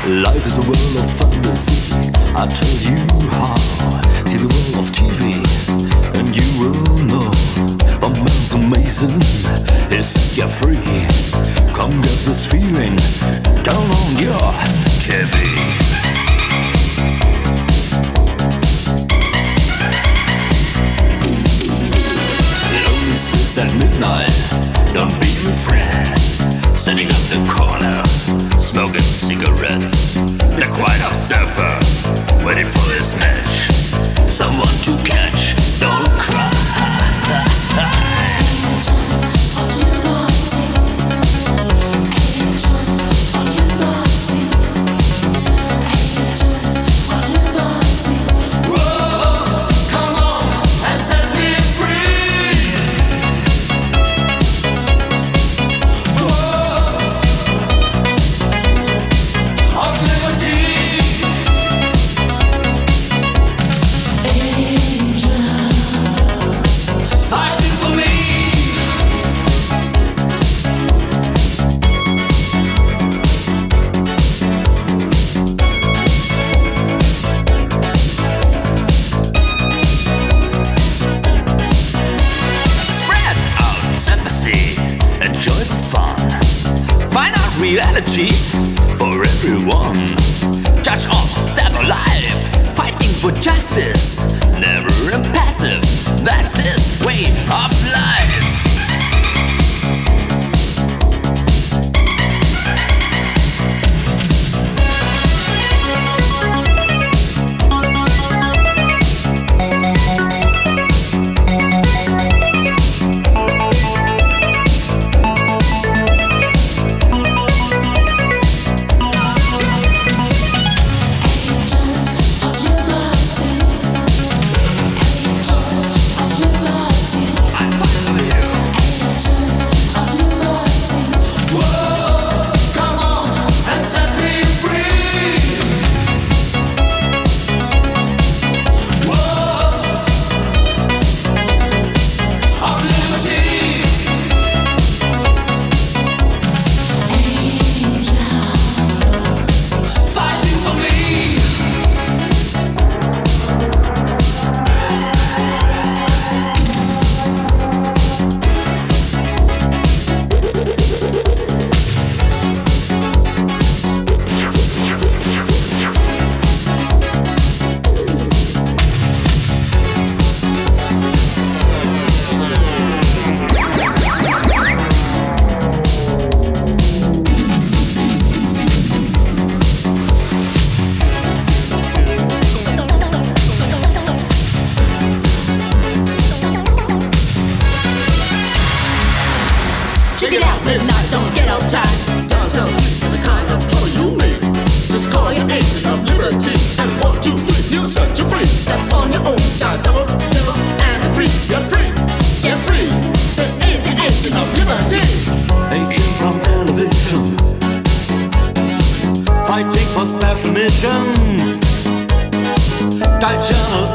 Life is a world of fantasy. I tell you how. See the world of TV, and you will know. A man's amazing. He set you free. Come get this feeling. Turn on your TV. Lonely streets at midnight. Don't be afraid. Standing at the corner, smoking cigarettes. The quiet observer, waiting for his match. Someone to catch, don't cry. Reality for everyone. Judge of death or life, fighting for justice. Never impassive, that's his way of life. Check it out, midnight, don't get uptight. Downtown streets are the kind of trouble you make. Just call your agent of liberty, and 1, 2, 3, he'll set you free. That's on your own. Dial 00 and free. Get free, get free. This is the agent of liberty. Agent from television, fighting for special missions. Dial channel